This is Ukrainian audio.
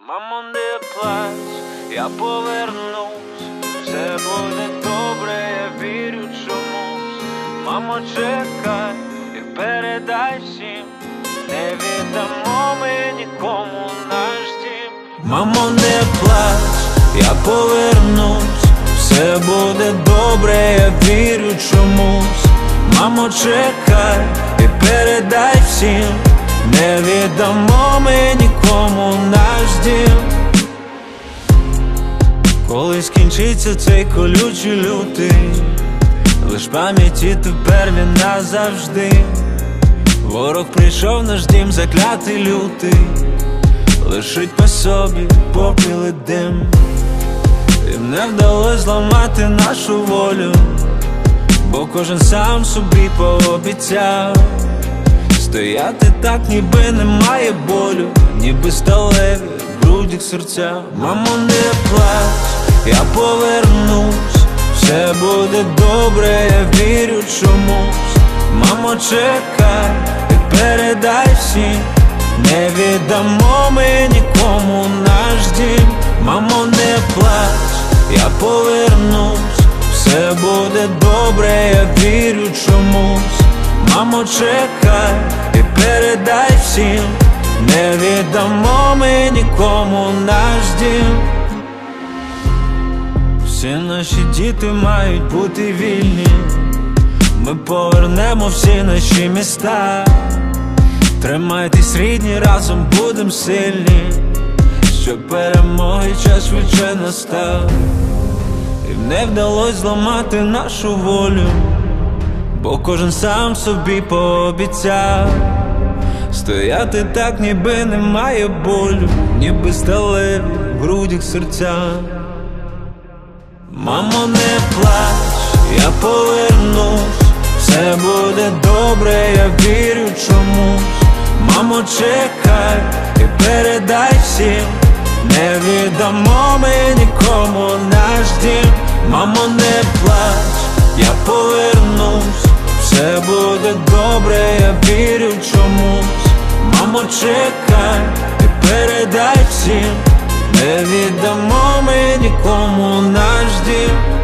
Мамо, не плач, я повернусь, все буде добре, я вірю чомусь. Мамо, чекай і передай всім, не віддамо ми нікому наш дім. Мамо, не плач, я повернусь, все буде добре, я вірю чомусь. Мамо, чекай і передай всім, не віддамо ми нікому наш дім. Коли скінчиться цей колючий лютий, лиш пам'яті тепер він назавжди. Ворог прийшов в наш дім, заклятий лютий, лишить по собі попіл і дим. Їм не вдалось зламати нашу волю, бо кожен сам собі пообіцяв стояти так, ніби немає болю, ніби сталеві в грудях серця. Мамо, не плач, я повернусь, все буде добре, я вірю чомусь. Мамо, чекай і передай всім, не віддамо ми нікому наш дім. Мамо, не плач, я повернусь, все буде добре, я вірю чомусь. Мамо, чекай і передай всім, не віддамо ми нікому наш дім. Всі наші діти мають бути вільні, ми повернемо всі наші міста. Тримайтесь, рідні, разом будем сильні, щоб перемоги час швидше настав. І не вдалось зламати нашу волю, бо кожен сам собі пообіцяв стояти так, ніби немає болю, ніби сталеві в грудях серця. Мамо, не плач, я повернусь, все буде добре, я вірю чомусь. Мамо, чекай і передай всім, не віддамо ми нікому наш дім. Мамо, не плач, я повернусь, все буде добре, я вірю чомусь. Мамо, чекай і передай всім, не віддамо ми нікому наш дім.